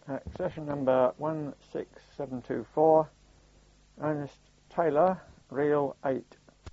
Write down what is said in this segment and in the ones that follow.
Accession number 16724, Ernest Taylor, Reel 8.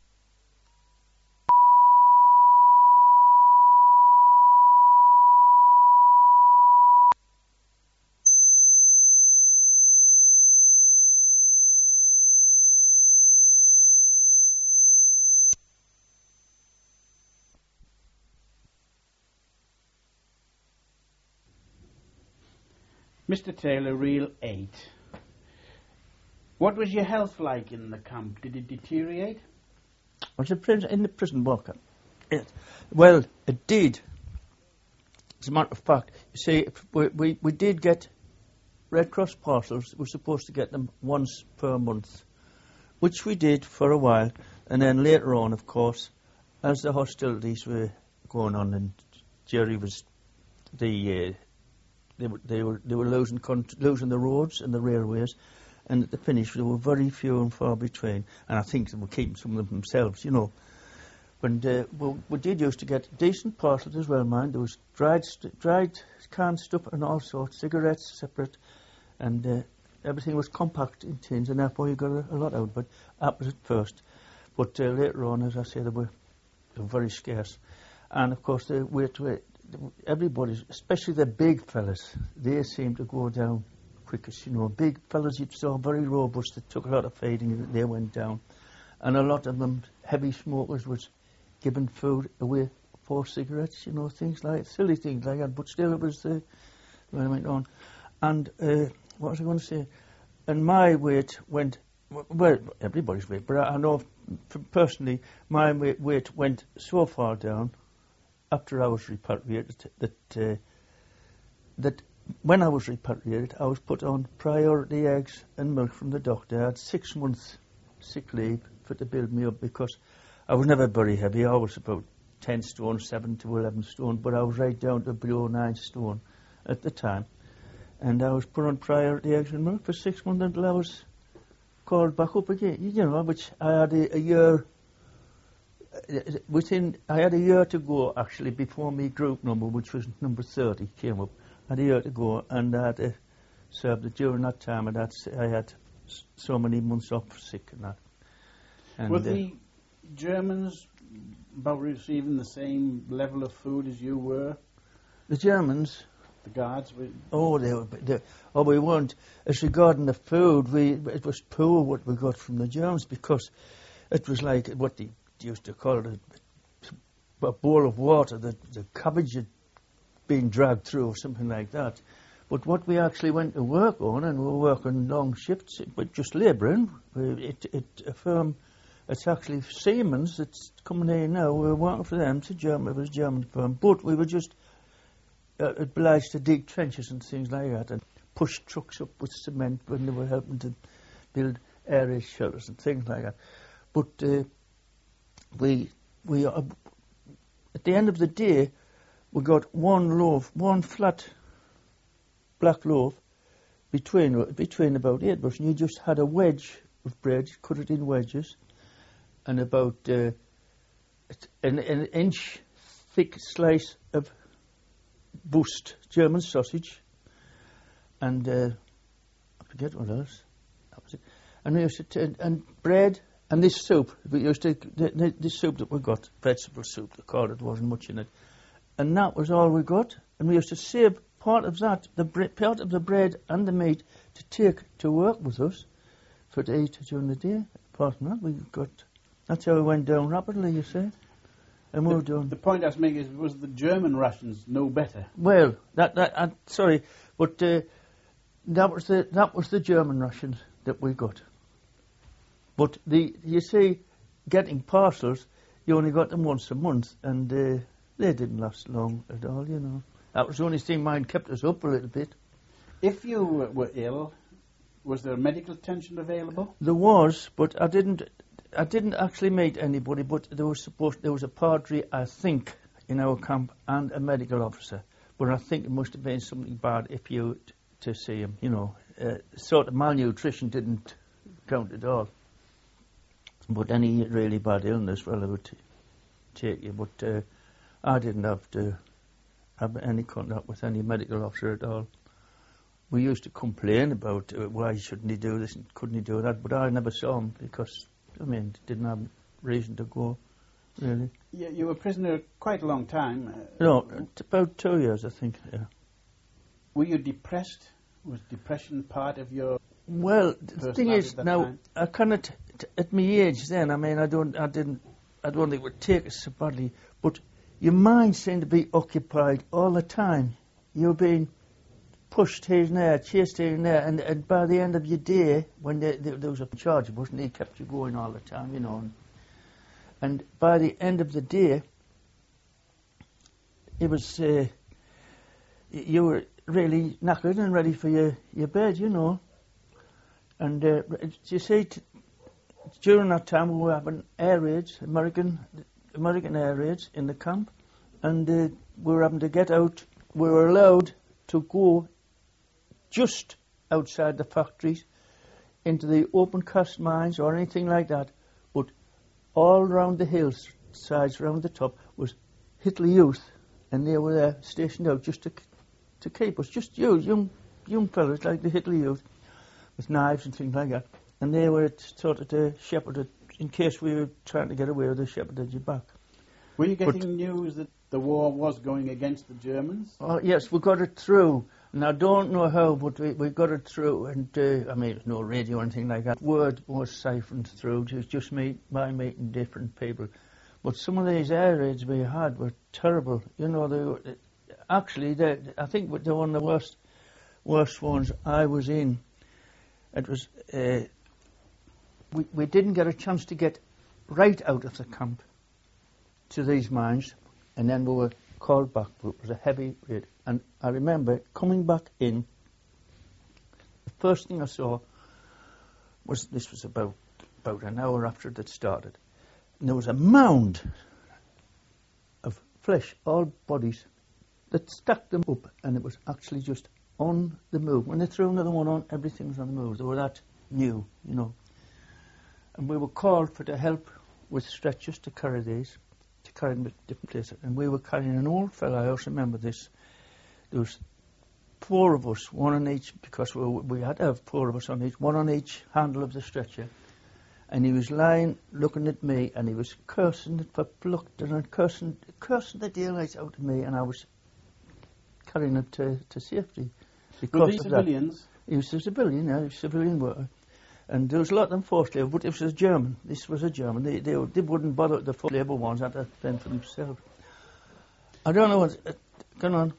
Mr. Taylor, Reel 8. What was your health like in the camp? Did it deteriorate? Was it in the prison walker? Yes. Well, it did. As a matter of fact, you see, we did get Red Cross parcels. We were supposed to get them once per month, which we did for a while. And then later on, of course, as the hostilities were going on and Jerry was They were losing the roads and the railways, and at the finish there were very few and far between. And I think they were keeping some of them themselves, you know. And we did used to get decent parcels as well, mind. There was dried canned stuff and all sorts, cigarettes separate, and everything was compact in tins, and therefore you got a lot out. But that was at first. But later on, as I say, they were very scarce, and of course the weight. Everybody, especially the big fellas, they seem to go down quickest, you know. Big fellas you saw, very robust, that took a lot of feeding, they went down. And a lot of them, heavy smokers, was giving food away for cigarettes, you know, things like, silly things like that. But still it was when I went on. And what was I going to say? And my weight went, well, everybody's weight, but I know personally, my weight went so far down after I was repatriated, that when I was repatriated, I was put on priority eggs and milk from the doctor. I had 6 months sick leave to build me up because I was never very heavy. I was about 10 stone, 7 to 11 stone, but I was right down to below 9 stone at the time. And I was put on priority eggs and milk for 6 months until I was called back up again, you know, which I had a year. I had a year to go actually before my group number, which was number 30, came up. I had a year to go, and I had to serve that during that time. I had so many months off sick and that. And were the Germans about receiving the same level of food as you were? The Germans? The guards? We weren't. As regarding the food, it was poor what we got from the Germans, because it was like what they used to call it a bowl of water, the cabbage had been dragged through or something like that. But what we actually went to work on, and we were working long shifts, but just labouring, a firm, it's actually Siemens that's coming here now, we were working for them, it was a German firm, but we were just obliged to dig trenches and things like that, and push trucks up with cement when they were helping to build area shelters and things like that. But we at the end of the day, we got one flat black loaf between about 8 of us, and you just had a wedge of bread, cut it in wedges, and about an inch thick slice of Bust German sausage, and I forget what else. That was it. And we used to and bread. And this soup, we used to, this soup that we got, vegetable soup, they called it, wasn't much in it. And that was all we got. And we used to save part of that, part of the bread and the meat, to take to work with us to eat during the day. Apart from that, that's how we went down rapidly, you see. And we were doing. The point I was making is, was the German rations no better? Well, sorry, but that was the German rations that we got. But you see, getting parcels, you only got them once a month, and they didn't last long at all, you know. That was the only thing mine kept us up a little bit. If you were ill, was there medical attention available? There was, but I didn't actually meet anybody. But there was a padre, I think, in our camp, and a medical officer. But I think it must have been something bad if you to see him, you know. Sort of malnutrition didn't count at all. But any really bad illness, well, it would take you. But I didn't have to have any contact with any medical officer at all. we used to complain about why shouldn't he do this and couldn't he do that, but I never saw him because, I mean, didn't have reason to go, really. You were a prisoner quite a long time. No, about 2 years, I think, yeah. Were you depressed? Was depression part of your... Well, the thing is, now, time? I cannot, at my age then, I mean, I don't think it would take us so badly, but your mind seemed to be occupied all the time. You're being pushed here and there, chased here and there, and by the end of your day, when there was a charge, wasn't he kept you going all the time, you know. And by the end of the day, it was, you were really knackered and ready for your bed, you know. And you see, during that time we were having air raids, American air raids in the camp, and we were having to get out. We were allowed to go just outside the factories into the open cast mines or anything like that, but all round the hillsides, round the top, was Hitler Youth, and they were there stationed out just to keep us, just young fellas like the Hitler Youth, with knives and things like that, and they were sort of to shepherd it, in case we were trying to get away, they shepherded you back. Were you getting news that the war was going against the Germans? Oh, yes, we got it through. And I don't know how, but we got it through. And, I mean, there's no radio or anything like that. Word was siphoned through. It was just by meeting different people. But some of these air raids we had were terrible. You know, I think they were one of the worst ones I was in. It was, we didn't get a chance to get right out of the camp to these mines, and then we were called back, but it was a heavy raid. And I remember coming back in, the first thing I saw was, this was about an hour after it had started, and there was a mound of flesh, all bodies, that stacked them up, and it was actually just on the move. When they threw another one on, everything was on the move. They were that new, you know. And we were called for the help with stretchers to carry these, to carry them to different places. And we were carrying an old fella, I also remember this. There was 4 of us, one on each, because we had to have 4 of us on each, one on each handle of the stretcher. And he was lying, looking at me, and he was cursing for pluck, and cursing the daylights out of me, and I was carrying him to safety. Were these civilians? He was a civilian, yeah, he was a civilian worker. And there was a lot of them forced labour, but it was a German. This was a German. They wouldn't bother the forced labour ones, had to fend for themselves. I don't know what's going on.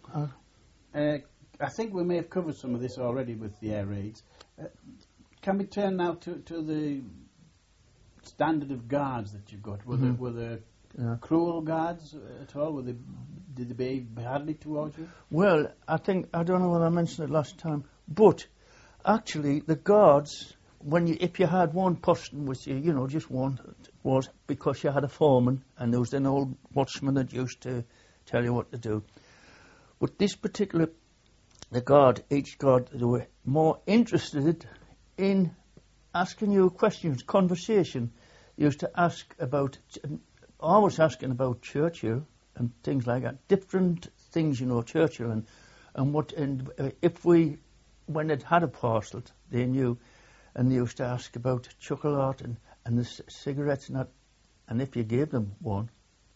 I think we may have covered some of this already with the air raids. Can we turn now to the standard of guards that you've got? Were there cruel guards at all? Did they behave badly towards you? Well, I don't know whether I mentioned it last time, but actually the guards, if you had one person with you, you know, just one, was because you had a foreman and there was an old watchman that used to tell you what to do. But this particular, each guard, they were more interested in asking you questions, conversation. They used to ask about, always asking about Churchill and things like that, different things, you know, Churchill and if when it had a parcel, they knew. And they used to ask about chocolate and the cigarettes and that. And if you gave them one,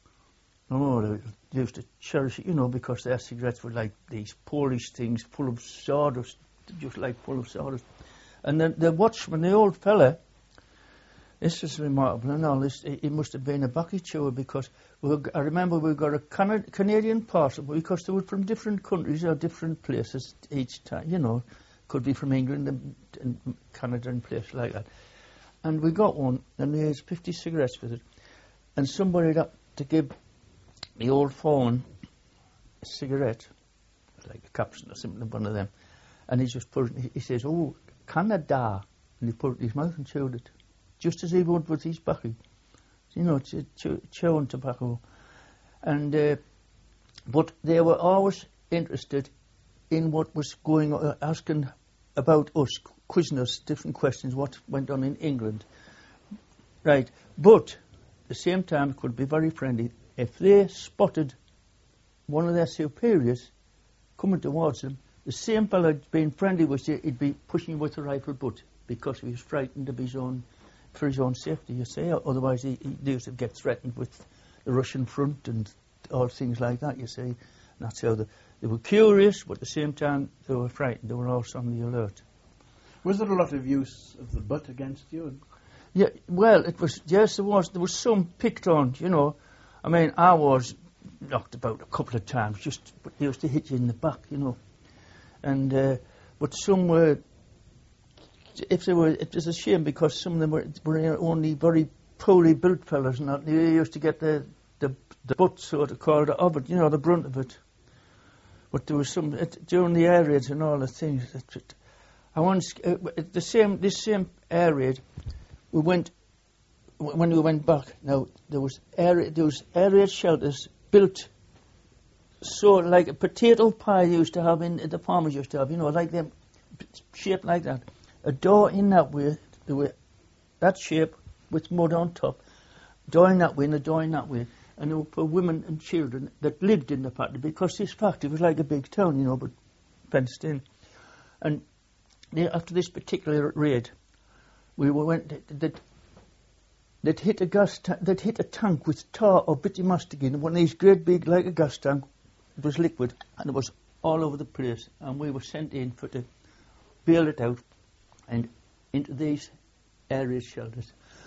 they used to cherish it, you know, because their cigarettes were like these Polish things full of sawdust, just like full of sawdust. And the watchman, the old fella, this is remarkable, and all this, he must have been a baccy chewer, because I remember we got a Canadian parcel, because they were from different countries or different places each time, you know. Could be from England and Canada and places like that. And we got one, and there's 50 cigarettes with it. And somebody had to give the old foreman a cigarette, like a capsule or something, one of them. And he just he says, "Oh, Canada." And he put it in his mouth and chewed it, just as he would with his baccy. You know, chewing tobacco. And, but they were always interested in what was going on, asking about us, quizzing us different questions, what went on in England. Right. But at the same time, it could be very friendly. If they spotted one of their superiors coming towards them, the same fellow being friendly with you, he'd be pushing you with a rifle butt because he was frightened of for his own safety, you see. Otherwise, he used to get threatened with the Russian front and all things like that, you see. And that's how they were curious, but at the same time, they were frightened. They were also on the alert. Was there a lot of use of the butt against you? Yeah, well, it was, yes, there was. There was some picked on, you know. I mean, I was knocked about a couple of times, but they used to hit you in the back, you know. And, but some were, it was a shame because some of them were only very poorly built fellas and that. They used to get the butt, so to call it, of it, you know, the brunt of it. But there was some, during the air raids and all the things, I once, this same air raid, when we went back, now, there was air raid shelters built so like a potato pie used to have the farmers used to have, you know, like them, shaped like that. A door in that way, that shape with mud on top, door in that way and a door in that way. And they were for women and children that lived in the factory because this factory was like a big town, you know, but fenced in. And after this particular raid, they'd hit a tank with tar or bitumasticine, one of these great big, like a gas tank. It was liquid, and it was all over the place. And we were sent in to bail it out and into these air raid shelters.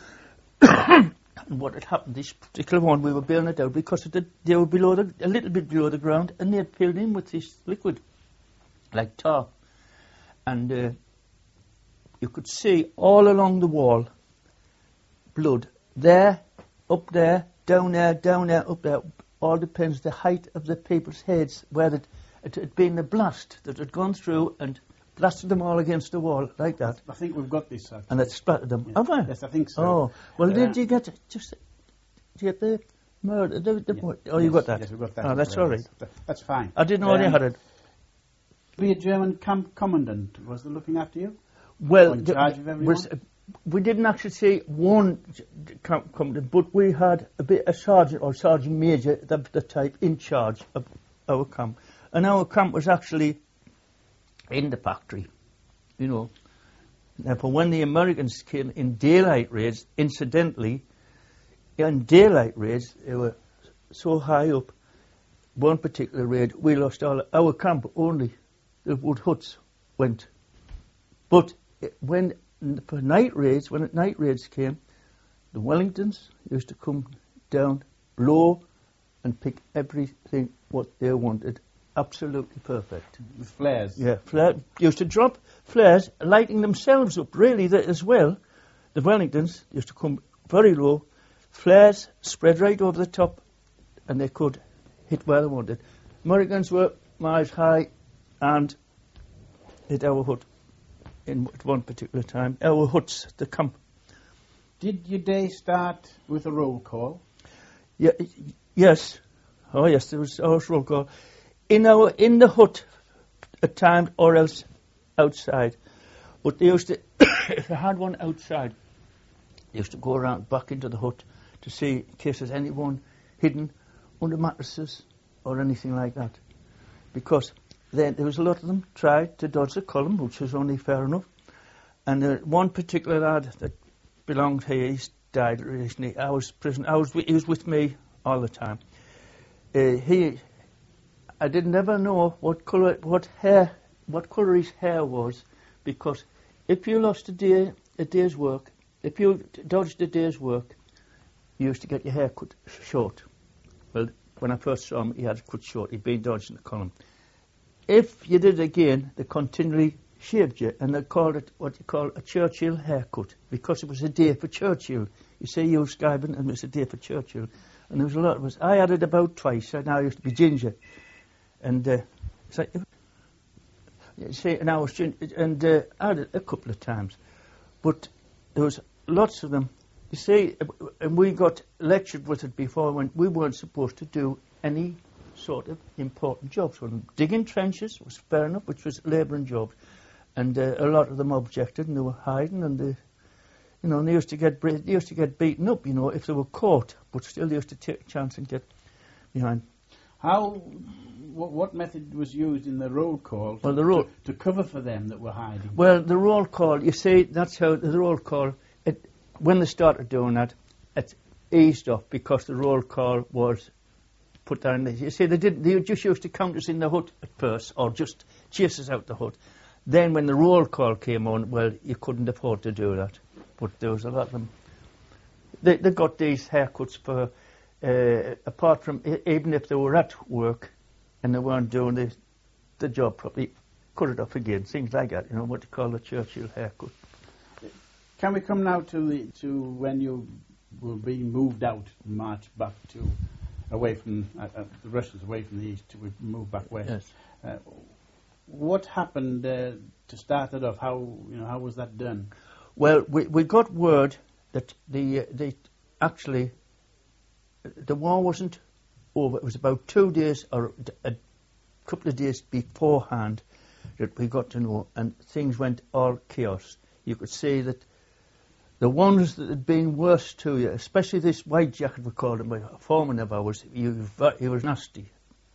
And what had happened, this particular one, we were bailing it out because they were a little bit below the ground, and they had filled in with this liquid, like tar. And you could see all along the wall blood. There, up there, down there, up there. All depends the height of the people's heads, where it had been a blast that had gone through and blasted them all against the wall, like that. I think we've got this, actually. And it splattered them. Yes. Have I? Yes, I think so. Oh, well, did you get the murder? Oh, you got that? Yes, we've got that. Oh, that's all right. That's fine. I didn't know you had it. Be a German camp commandant. Was they looking after you? Well, in charge of everyone? We didn't actually see one camp commandant, but we had a sergeant or sergeant major, the type, in charge of our camp. And our camp was actually in the factory, you know. Now, for when the Americans came in daylight raids, incidentally, in daylight raids, they were so high up. One particular raid, we lost all our camp, only the wood huts went. But when night raids came, the Wellingtons used to come down low and pick everything what they wanted. Absolutely perfect. With flares? Yeah, used to drop flares, lighting themselves up, really, as well. The Wellingtons used to come very low, flares spread right over the top, and they could hit where they wanted. Americans were miles high and hit our hut at one particular time. Our huts, the camp. Did your day start with a roll call? Yeah, yes. Oh, yes, there was always roll call. In the hut at times, or else outside. But they used to, if they had one outside, they used to go around back into the hut to see in case there's anyone hidden under mattresses or anything like that. Because then there was a lot of them tried to dodge the column, which was only fair enough. And one particular lad that belonged here, he died recently. He was with me all the time. I did never know what colour his hair was, because if you lost a day's work, if you dodged a day's work, you used to get your hair cut short. Well, when I first saw him, he had it cut short. He'd been dodging the column. If you did it again, they continually shaved you, and they called it what you call a Churchill haircut, because it was a day for Churchill. You say you were skiving, and it was a day for Churchill. And there was a lot of us. I had it about twice. Now I used to be ginger. And and I was ginger, and I had it a couple of times. But there was lots of them. You see, and we got lectured with it before we weren't supposed to do any sort of important jobs. Well, digging trenches was fair enough, which was labouring jobs. And a lot of them objected, and they were hiding, and they used to get beaten up, if they were caught. But still, they used to take a chance and get behind. How what method was used in the roll call Well, the roll- to cover for them that were hiding? Well, the roll call, you see, that's how the roll call, when they started doing that, it eased off because the roll call was put down. You see, they just used to count us in the hut at first, or just chase us out the hut. Then when the roll call came on, well, you couldn't afford to do that. But there was a lot of them. They got these haircuts for, apart from, even if they were at work and they weren't doing the job properly, cut it off again, things like that, you know, what you call the Churchill haircut. Can we come now to when you were being moved out, marched back to away from the Russians, away from the east, to move back west? Yes. What happened to start it off? How was that done? Well, we got word that the war wasn't over. It was about 2 days or a couple of days beforehand that we got to know, and things went all chaos. You could see that the ones that had been worse to you, especially this white jacket, we called him, a foreman of ours, he was nasty.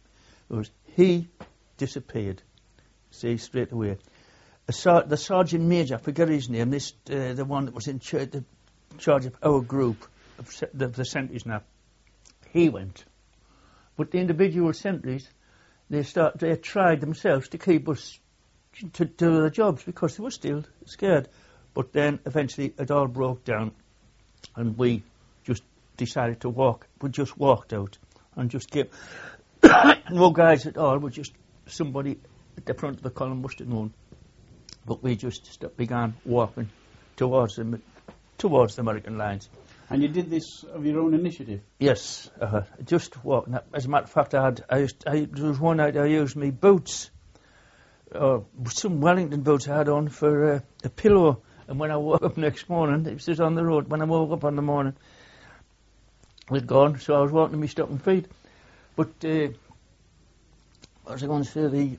He disappeared, see, straight away. The sergeant major, I forget his name, the one that was in charge of our group, the sentries now, he went. But the individual sentries, they tried themselves to keep us to do their jobs because they were still scared. But then eventually it all broke down and we just decided to walk. We just walked out and just gave no guys at all. We just somebody at the front of the column must have known. But we just began walking towards the American lines. And you did this of your own initiative? Yes, just walking. As a matter of fact, there was one night I used my boots, some Wellington boots I had on for a pillow. And when I woke up next morning, it was on the road. When I woke up in the morning, it was gone. So I was walking in my stocking feet. But what was I going to say?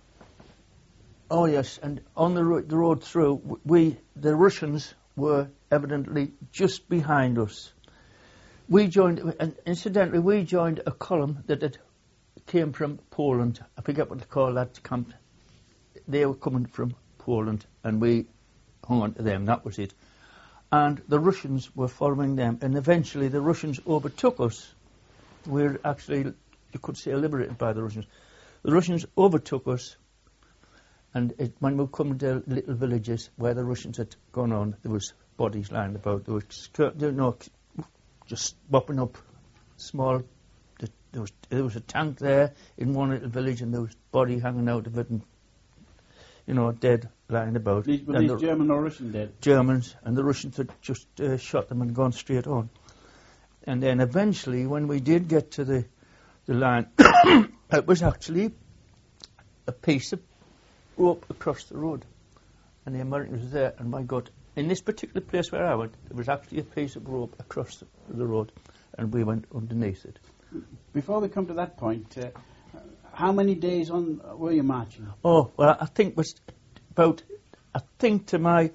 Oh yes, and on the road through, the Russians were evidently just behind us. We joined, and incidentally, we joined a column that came from Poland. I forget what they call that camp. They were coming from Poland, and we hung on to them. That was it. And the Russians were following them, and eventually the Russians overtook us. We're actually, you could say, liberated by the Russians. The Russians overtook us. And when we come to little villages where the Russians had gone on, there was bodies lying about. There was, just mopping up small. There was a tank there in one little village, and there was body hanging out of it, and dead lying about. Were these German or Russian dead? Germans, and the Russians had just shot them and gone straight on. And then eventually, when we did get to the line, it was actually a piece of rope across the road, and the Americans were there, and my God, in this particular place where I went, there was actually a piece of rope across the road, and we went underneath it. Before we come to that point, how many days on were you marching? Oh, well, I think it was about, to my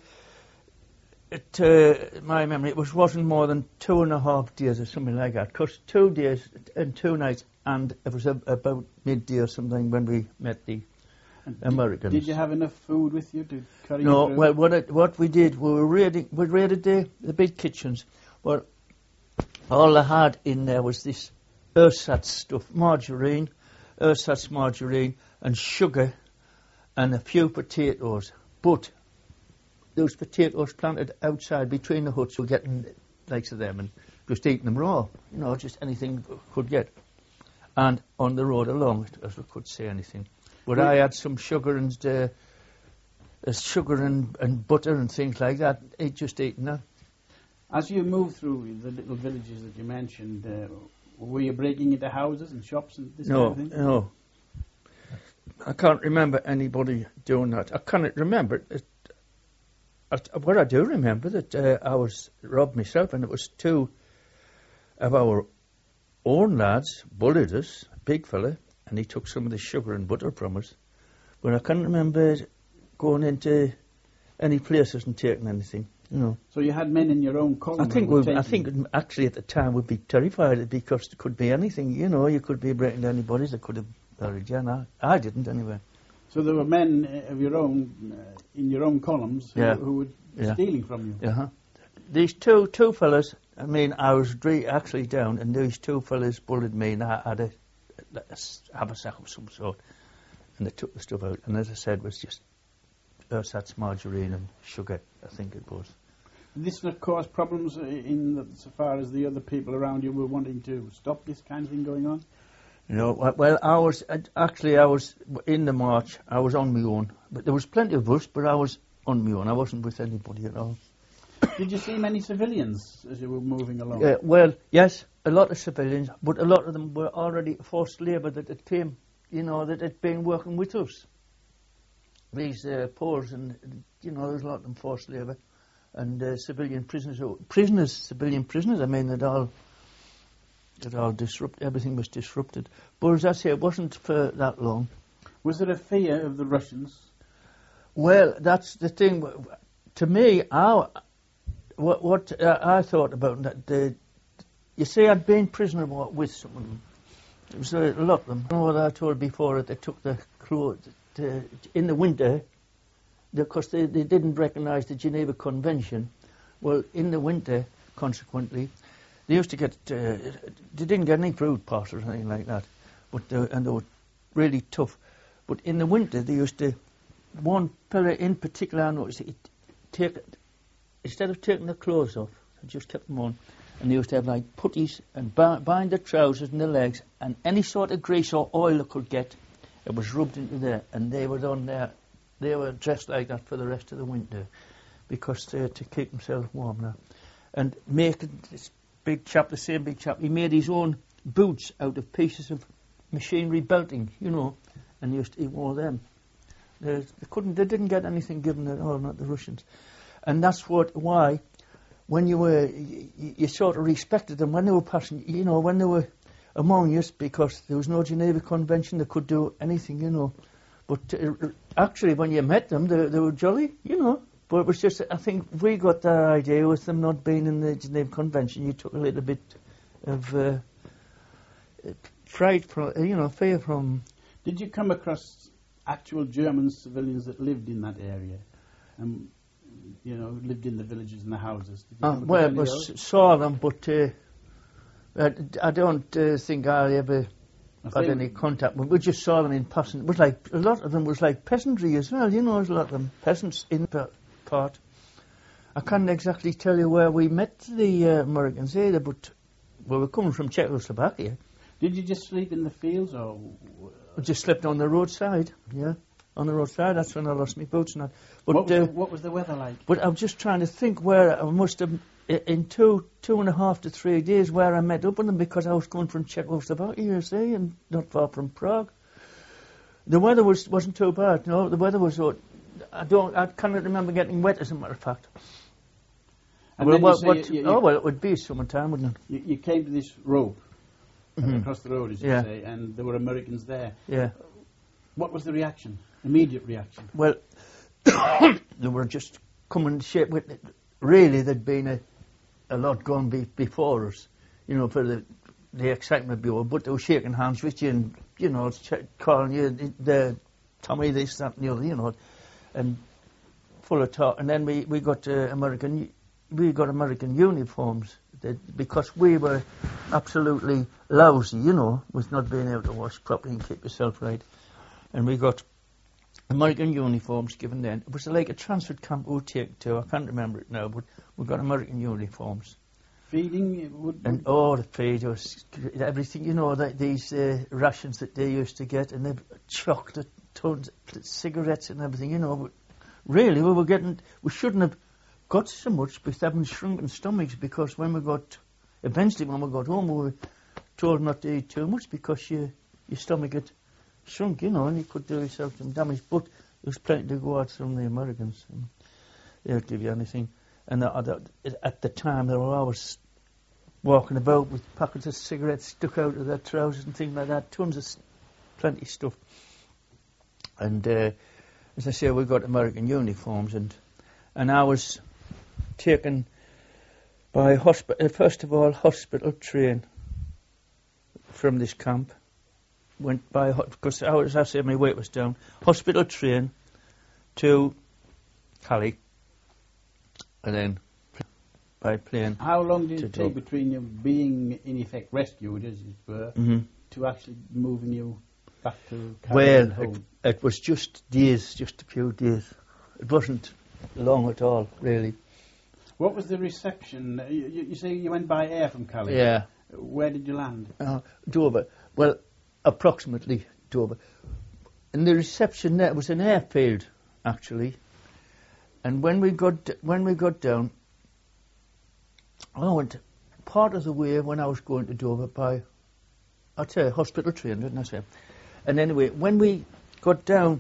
memory, it wasn't more than 2.5 days or something like that, because 2 days and 2 nights, and it was about midday or something when we met the Americans. Did you have enough food with you to carry No, you through? well, what we did, we raided the big kitchens. Well, all they had in there was this ersatz stuff, ersatz margarine and sugar and a few potatoes. But those potatoes planted outside between the huts were getting likes of them and just eating them raw. Just anything we could get. And on the road along, as we could say anything. But I had some sugar and butter and things like that. Just eating that. As you moved through the little villages that you mentioned, were you breaking into houses and shops and this kind of thing? No. I can't remember anybody doing that. I can't remember it. What I do remember that I was robbed myself, and it was 2 of our own lads bullied us, a big fella, and he took some of the sugar and butter from us. But I can't remember going into any places and taking anything. So you had men in your own column? I think actually at the time we'd be terrified because there could be anything. You could be breaking anybody's. There could have buried. Yeah, no, I didn't anyway. So there were men of your own, in your own columns, who were stealing from you. Uh-huh. These two fellas, I mean, I was actually down, and these two fellas bullied me, and I had a haversack of some sort, and they took the stuff out, and as I said, it was just ersatz margarine and sugar, I think it was. Did this not cause problems so far as the other people around you were wanting to stop this kind of thing going on? No, well, I was in the march, I was on my own, but there was plenty of us, but I was on my own, I wasn't with anybody at all. Did you see many civilians as you were moving along? Well, yes, a lot of civilians, but a lot of them were already forced labour that had came, that had been working with us. These Poles and, there's a lot of them forced labour. And civilian prisoners, civilian prisoners, I mean, it all disrupted, everything was disrupted. But as I say, it wasn't for that long. Was there a fear of the Russians? Well, that's the thing. To me, what I thought about that, you see, I'd been prisoner with some of them. It was a lot of them. You know what I told before, that they took the clothes in the winter, because they didn't recognise the Geneva Convention. Well, in the winter, consequently, they used to get, they didn't get any food parcels or anything like that, and they were really tough. But in the winter, they used to, one fella in particular I noticed, instead of taking their clothes off, they just kept them on, and they used to have like putties and bind their trousers and their legs, and any sort of grease or oil they could get, it was rubbed into there, and they were on there. They were dressed like that for the rest of the winter, because to keep themselves warm now. And making this big chap, the same big chap, he made his own boots out of pieces of machinery belting, and he wore them. They didn't get anything given at all, not the Russians. And that's why, when you sort of respected them when they were passing, when they were among us, because there was no Geneva Convention, they could do anything, But actually, when you met them, they were jolly, But it was just, I think, we got that idea with them not being in the Geneva Convention. You took a little bit of fright from, fear from. Did you come across actual German civilians that lived in that area, and lived in the villages and the houses? Well, saw them, but I don't think I ever had any contact. We just saw them in passing. It was like a lot of them was like peasantry as well. There's a lot of them peasants in that part. I can't exactly tell you where we met the Americans either, but we were coming from Czechoslovakia. Did you just sleep in the fields, or we just slept on the roadside? Yeah, on the roadside. That's when I lost my boots and that. But what was the weather like? But I'm just trying to think where I must have. In 2.5 to 3 days where I met up with them, because I was going from Czechoslovakia, you see, and not far from Prague. The weather wasn't too bad. No, the weather was. I cannot remember getting wet, as a matter of fact. And it would be summertime, wouldn't it? You came to this rope across the road, as you say, and there were Americans there. Yeah. What was the reaction? Immediate reaction? Well, they were just coming to shape with it. Really, there'd been a lot gone before us, for the excitement before, but they were shaking hands with you and, calling you the Tommy this, that and the other, and full of talk. And then we got American uniforms, because we were absolutely lousy, with not being able to wash properly and keep yourself right. And we got American uniforms given then. It was like a transfer camp we would take to. I can't remember it now, but we got American uniforms. Feeding and the feed was everything. These rations that they used to get, and they chocolate, tons of cigarettes and everything. But really, we shouldn't have got so much with having shrunken stomachs, because eventually when we got home, we were told not to eat too much, because your stomach had shrunk, and you could do yourself some damage. But there was plenty to go out from the Americans, and they would give you anything. And at the time, they were always walking about with packets of cigarettes stuck out of their trousers and things like that. Plenty of stuff. And as I say, we got American uniforms, and I was taken by hospital train from this camp. went by, because as I say, my weight was down, hospital train to Cali, and then by plane. How long did to it take between you being, in effect, rescued, as it were, to actually moving you back to Cali and Well, home? it was just days, just a few days. It wasn't long at all, really. What was the reception? You say you went by air from Cali? Yeah. Where did you land? Dover. Well, approximately Dover. And the reception there was an airfield, actually. And when we got down, I went part of the way when I was going to Dover by, I'd say, hospital train, didn't I say? And anyway, when we went down,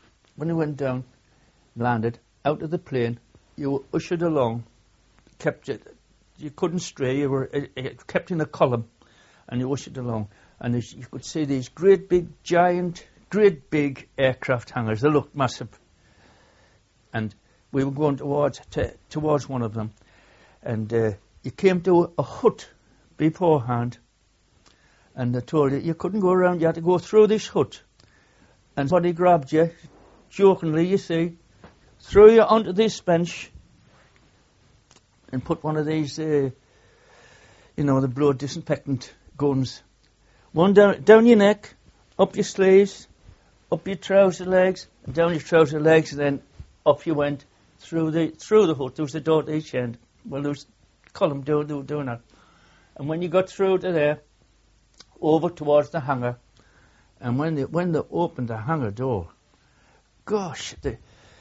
landed out of the plane, you were ushered along, you couldn't stray, you were kept in a column, and you ushered along, and you could see these great big aircraft hangars. They looked massive, and we were going towards one of them, and you came to a hut beforehand, and they told you couldn't go around, you had to go through this hut, and somebody grabbed you, jokingly, you see, threw you onto this bench, and put one of these, the blood disinfectant guns, one down your neck, up your sleeves, up your trouser legs, and down your trouser legs, and then up you went through the hut. There was a door to each end. Well, there was a column doing that. And when you got through to there, over towards the hangar, and when they opened the hangar door, gosh, the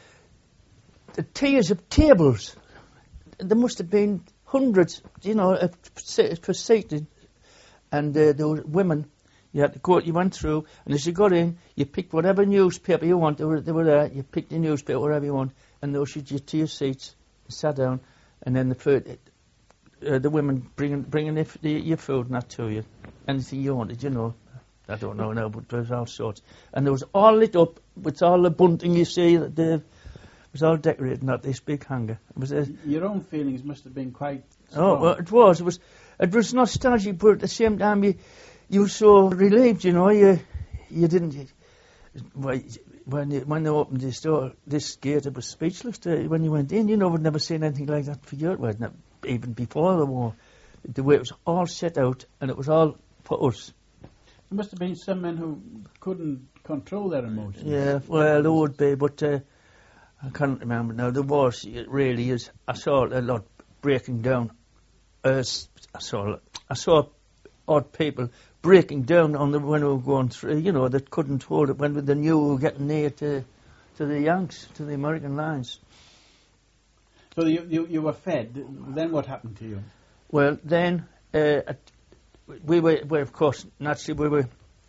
tiers of tables. There must have been hundreds, per seated, and there were women. You had to go. You went through, and as you got in, you picked whatever newspaper you want. They were there. You picked the newspaper, whatever you want, and they ushered you to your seats. You sat down, and then the women bringing your food and that to you. Anything you wanted, I don't know now, but there was all sorts, and there was all lit up with all the bunting you see. It was all decorated, not this big hangar. Your own feelings must have been quite strong. Oh, well, it was. It was nostalgic, but at the same time, you were so relieved. You didn't. When they opened this door, this gate, it was speechless. When you went in, we'd never seen anything like that for years. Well, even before the war, the way it was all set out, and it was all for us. There must have been some men who couldn't control their emotions. Yeah, well, there would be, but. I can't remember now. There was, it really is. I saw a lot breaking down. I saw odd people breaking down when we were going through. That couldn't hold it when they knew we were getting near to the Yanks, to the American lines. So you were fed. Then what happened to you? Well, then we were, of course, naturally we were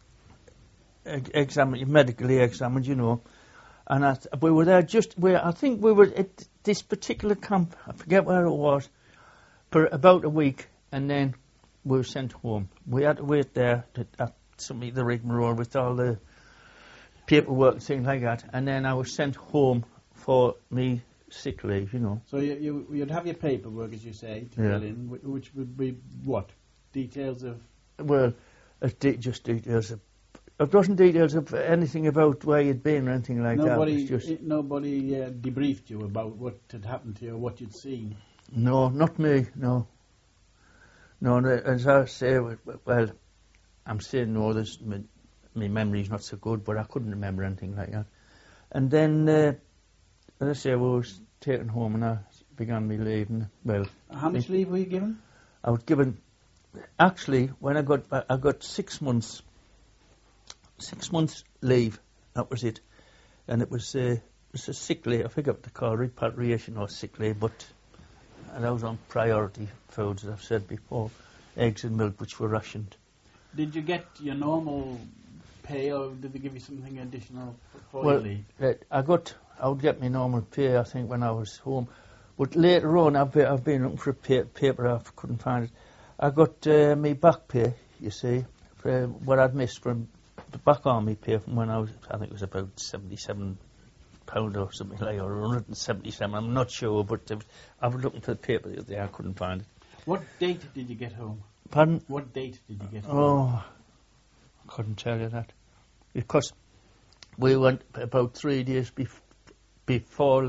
medically examined, And we were there I think we were at this particular camp, I forget where it was, for about a week, and then we were sent home. We had to wait there at the rigmarole with all the paperwork and things like that, and then I was sent home for me sick leave, So you'd have your paperwork, as you say, to fill in, which would be what? Details of... Well, just details of... It wasn't details of anything about where you'd been or anything like that. Nobody debriefed you about what had happened to you or what you'd seen? No, not me, no. No, as I say, well, I'm saying no, my memory's not so good, but I couldn't remember anything like that. And then, as I say, we was taken home and I began my leave. And, well, how much leave were you given? I was given, actually, when I got 6 months. 6 months leave, that was it. And it was a sick leave, I forget what they call it, repatriation or sick leave, but and I was on priority foods, as I've said before, eggs and milk, which were rationed. Did you get your normal pay, or did they give you something additional for your leave? I would get my normal pay, I think, when I was home. But later on, I've been looking for a paper, I couldn't find it. I got my back pay, you see, for what I'd missed from the back army pay from when I think it was about £77 or something like that, or 177, I'm not sure, but I was looking for the paper the other day, I couldn't find it. What date did you get home? Pardon? What date did you get home? Oh, I couldn't tell you that. because we went about 3 days before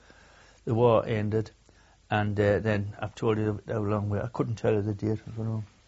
the war ended, and then I've told you how long I couldn't tell you the date. I don't know.